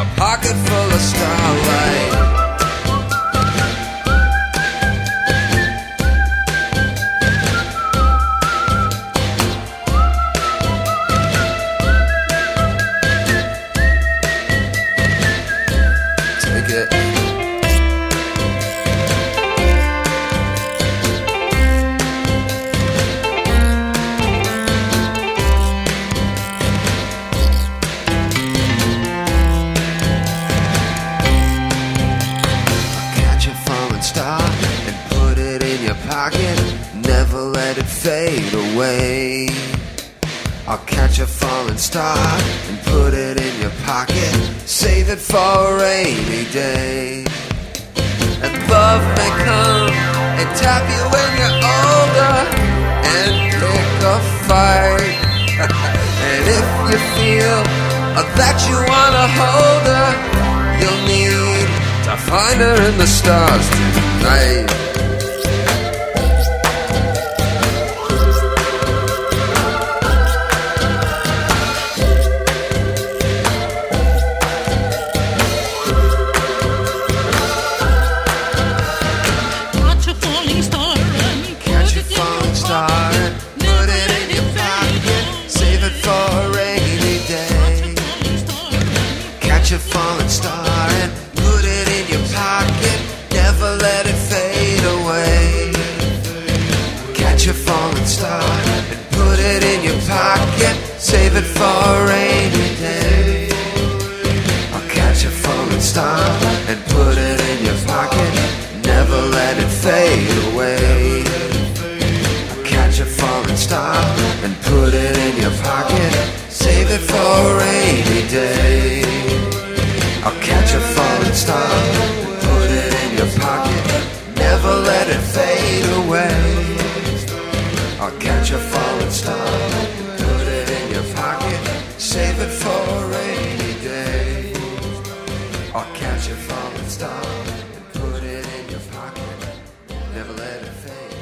a pocket full of starlight. Never let it fade away. I'll catch a falling star and put it in your pocket. Save it for a rainy day. And love may come and tap you when you're older and pick a fight. And if you feel that you wanna hold her, you'll need to find her in the stars tonight. Catch a falling star and put it in your pocket. Never let it fade away. Catch a falling star and put it in your pocket. Save it for a rainy day. I'll catch a falling star and put it in your pocket. Never let it fade away. I'll catch a falling star and put it in your pocket. Save it for a rainy day. I'll catch a falling star, put it in your pocket, never let it fade away. I'll catch a falling star, put it in your pocket, save it for a rainy day. I'll catch a falling star, put it in your pocket, never let it fade.